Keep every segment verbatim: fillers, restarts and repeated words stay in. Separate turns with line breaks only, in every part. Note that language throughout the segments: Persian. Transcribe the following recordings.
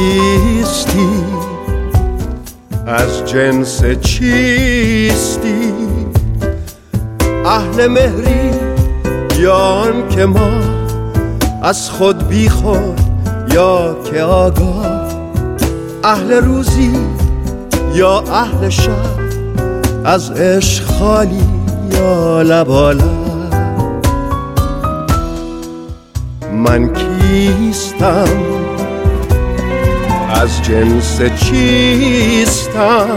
کیستی؟ از جنس چیستی؟ اهل مهری یا آن که ما از خود بی خود یا که آگاه؟ اهل روزی یا اهل شب؟ از عشق خالی یا لبالب؟ من کیستم؟ از جنس چیستم؟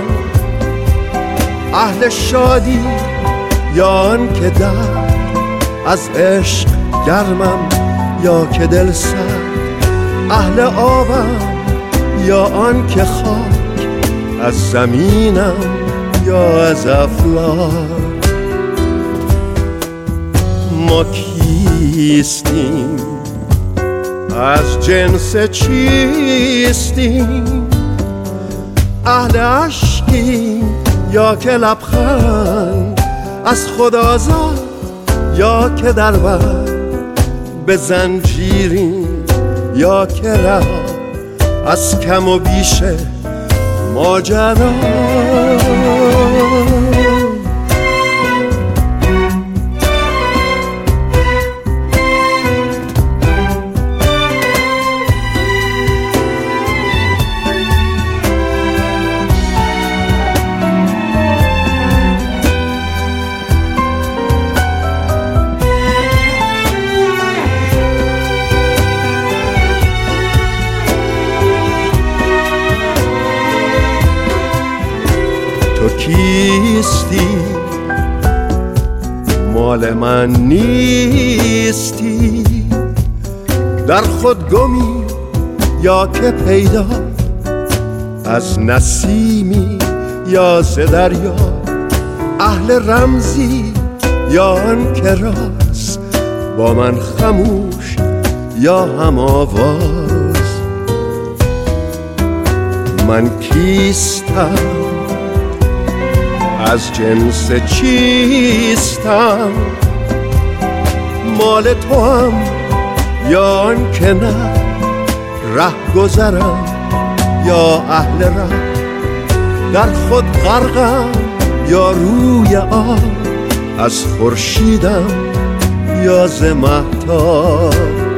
اهل شادی یا آن که در از عشق گرمم یا که دل سر؟ اهل آبم یا آن که خاک از زمینم یا از افلاک؟ ما کیستیم؟ از جنس چیستیم؟ اهل عشقیم یا که لبخند از خود آزاد یا که در بر به زنجیریم یا که ره از کم و بیش ماجرا؟ تو کیستی؟ مال من نیستی؟ در خود گمی یا که پیدا؟ از نسیمی یا ز دریا؟ اهل رمزی یا آن که راست با من خموش یا هم آواز؟ من کیستم؟ از جنس چیستم؟ مال تو هم یا آن که نه؟ ره گذرم یا اهل ره؟ در خود غرقم یا روی آب؟ از خورشیدم یا ز مهتاب؟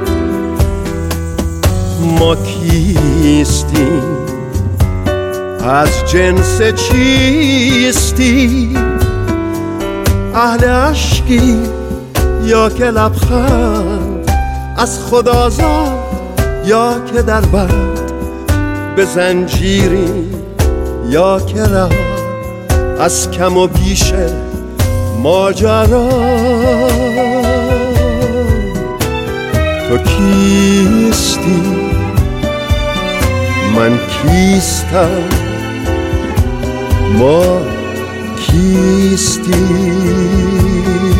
ما کیستیم؟ از جنس چیستی؟ اهل عشقی یا که لبخند از خود آزاد یا که در بند به زنجیری یا که رها از کم و بیش ماجرا؟ تو کیستی؟ من کیستم؟ ما کیستی؟